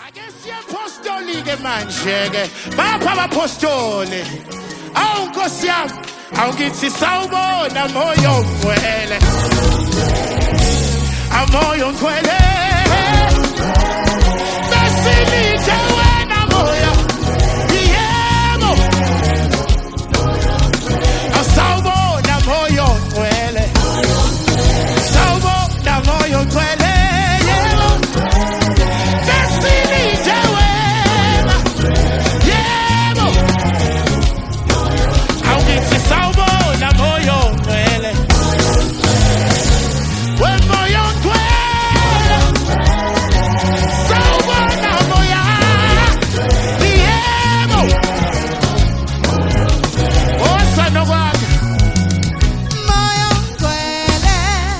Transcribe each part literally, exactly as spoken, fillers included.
Akesi apostoli ke manje Papa apostoli Au nkosi yami Awungithi sawubona moyo ngcwele Amoyo ngcwele Besilithe wena moya Yebo Sawubona moyo ngcwele Sawubona moyo ngcwele Yebo Besilithe wena Yebo Awungithi sawubona moyo ngcwele Moyo ngcwele Sawubona moya Yebo Osana kwami Moyo ngcwele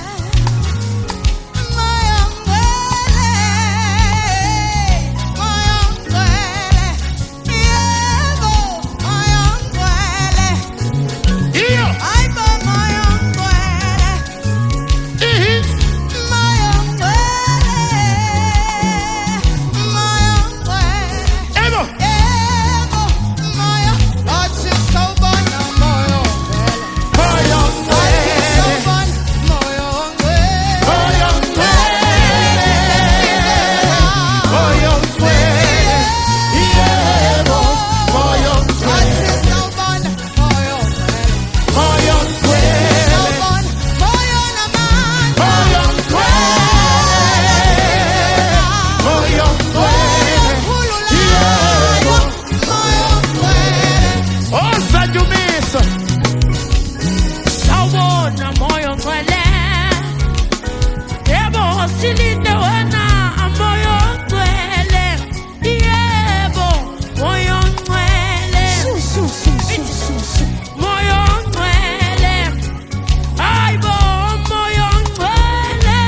Moyo ngcwele Moyo ngcwele Yebo Moyo ngcwele Iyo Aybo moyo ngcwele Ihi Moyo ngcwele Moyo ngcwele Ebo Yebo moyo Athi sawubona moyo ngcwele Moyo ngcwele Moyo ngcwele Moyo ngcwele Moyo ngcwele Yebo Moyo ngcwele Moyo ngcwele Moyo ngcwele Moyo ngcwele Yebo Osadumisa Sawubona moyo ngcwele Yebo silinde wena moyo ngcwele Yebo moyo ngcwele Moyo ngcwele Aybo moyo ngcwele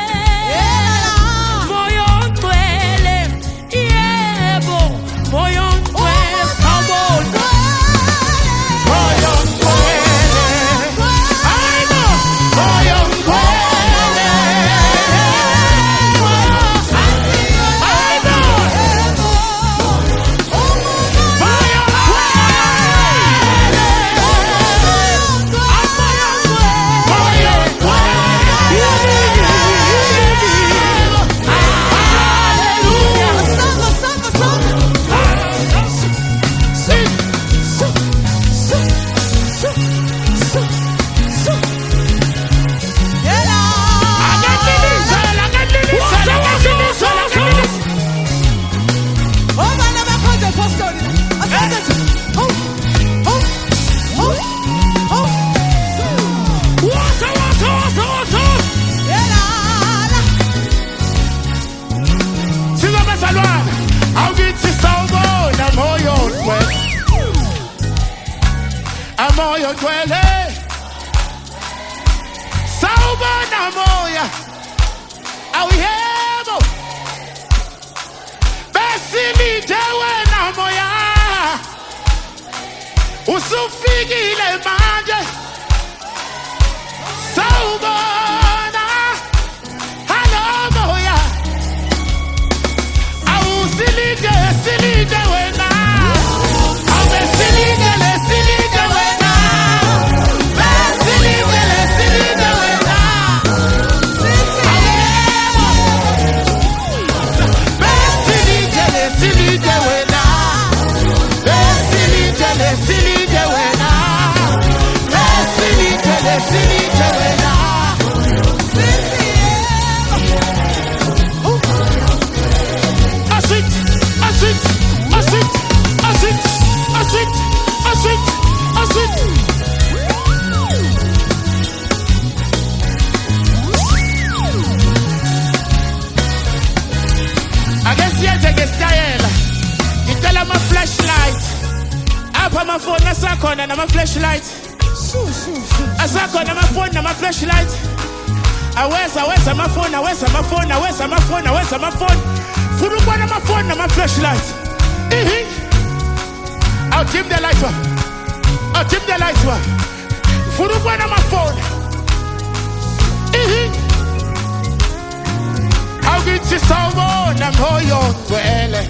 Moyo ngcwele Yebo moyo ngcwele Sawubona Moyo ngcwele Aybo Moyo ngcwele Aybo Moyo Moyo ngcwele Sawubona moya Awuyebo Besilithe wena moya Usufikile manje Sawubona Hello moya Awusilithe silithe wena Awesilithe lesilithe wena Besilithe lesilithe wena Besilithe lesilithe wena Besilithe lesilithe wena Besilithe lesilithe wena Asit, asit, asit, asit, asit, asit, asit. I guess you take a style. You tell them a flashlight. Up on my phone, that's a corner, I'm a flashlight. As I call my phone, I'm a flashlight. I wear, I wear my phone, I wear my phone, I wear my phone, I wear my phone. Furu kwa my phone, I'm a flashlight. I'll dim the light up. I'll dim the light up. Furu kwa my phone. I'll get you someone, I'm all your dwelling.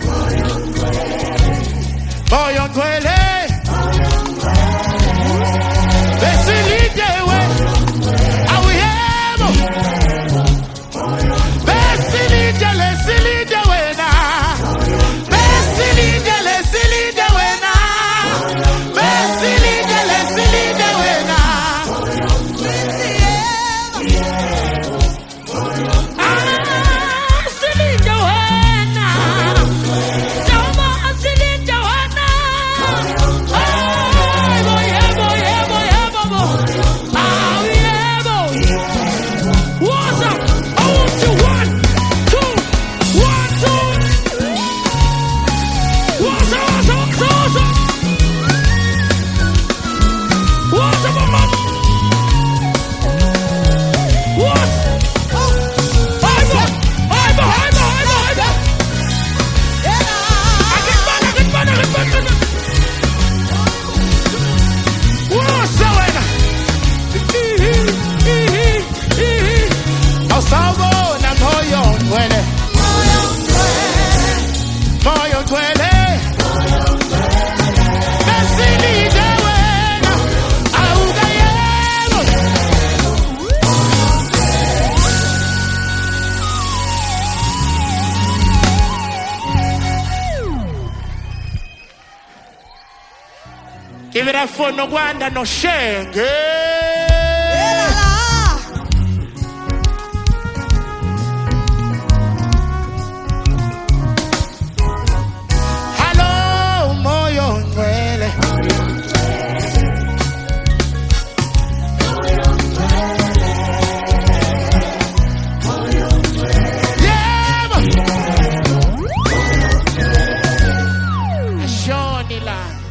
Give it a phone, no wonder, no shame. Hello, moyo nwele. Yeah, man. Shonila.